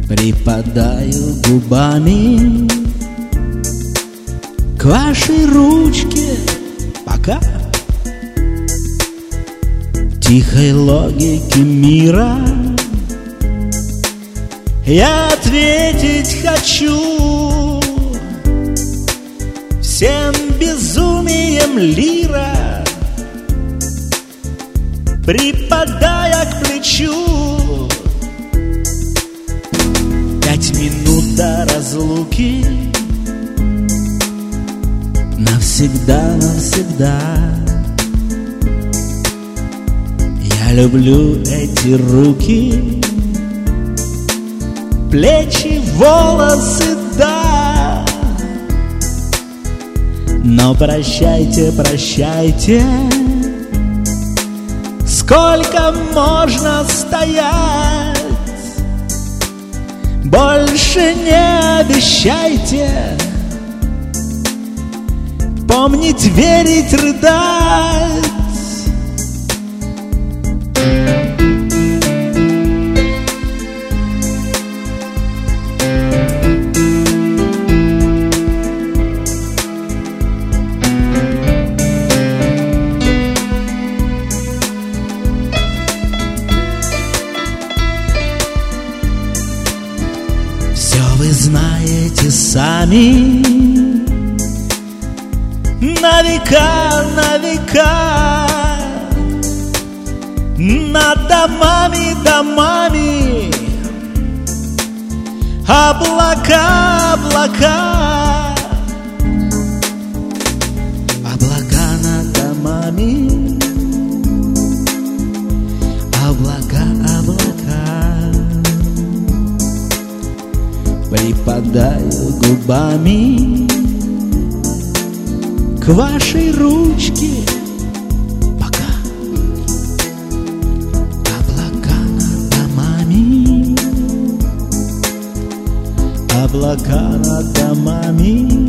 Припадаю губами к вашей ручке, пока в тихой логике мира я ответить хочу всем безумием лира, припадая к плечу. 5 минут до разлуки, навсегда, навсегда. Я люблю эти руки, плечи, волосы, да. Но прощайте, прощайте, сколько можно стоять? Больше не обещайте помнить, верить, рыдать. Все вы знаете сами, на века, на века, над домами, домами, облака, облака, облака над домами, облака, облака. Припадаю губами к вашей ручке, пока облака над домами, облака над домами.